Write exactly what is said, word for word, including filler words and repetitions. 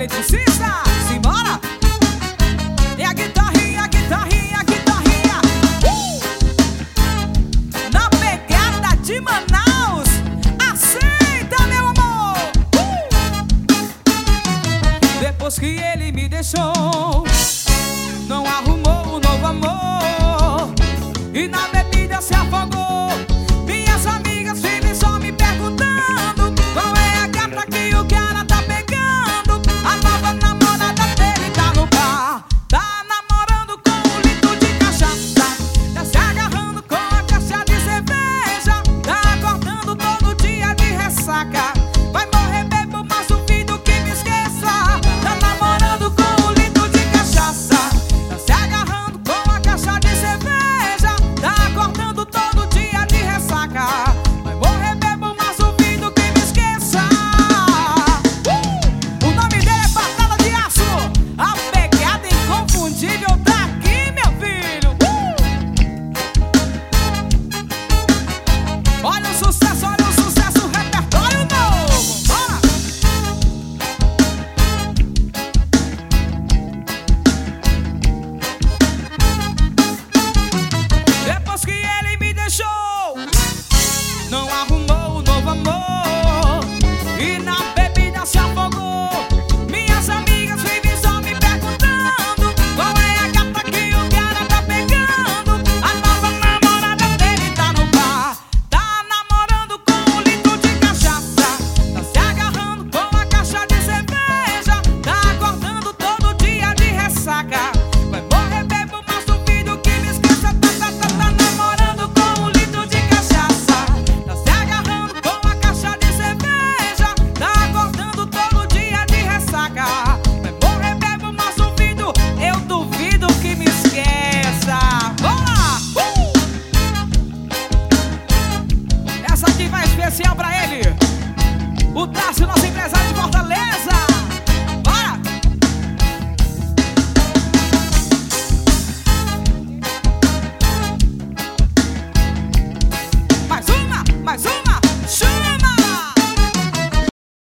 eletricista, simbora! E a guitarrinha, a guitarrinha, a guitarrinha uh! Na pegada de Manaus, aceita, meu amor uh! Depois que ele me deixou, não arrumou um novo amor e na bebida se afogou. Minhas amigas vivem só me perguntando qual é a gata que o cara tá pegando. A nova namorada dele tá no bar, tá namorando com um litro de cachaça, tá se agarrando com a caixa de cerveja, tá acordando todo dia de ressaca. Vai morrer bebo, mas duvido que me esqueça. Tá namorando com um litro de cachaça, tá se agarrando com a caixa de cerveja, tá acordando todo dia de ressaca. Vai morrer bebo, mas duvido que me esqueça. uh! O nome dele é Batalha de Aço, a pegada inconfundível daqui, meu filho. uh! Olha o sucesso, olha o sucesso, repertório novo. Bora! Depois que ele me deixou, não arrumou um novo amor e na bebida se afogou. Minhas amigas vivem só me perguntando qual é a gata que o cara tá pegando. A nova namorada dele tá no bar, tá namorando com um litro de cachaça, tá se agarrando com a caixa de cerveja, tá acordando todo dia de ressaca. Vai morrer bebo, mas duvido que me esqueça. Tá, tá, tá, tá namorando com um litro de cachaça, tá se agarrando com a caixa de cerveja, tá acordando todo dia de ressaca. Vai morrer bebo, mas duvido, eu duvido que me esqueça. Vamos lá! Uh! Essa aqui vai especial pra ele, o Tássio, nosso empresário de Fortaleza.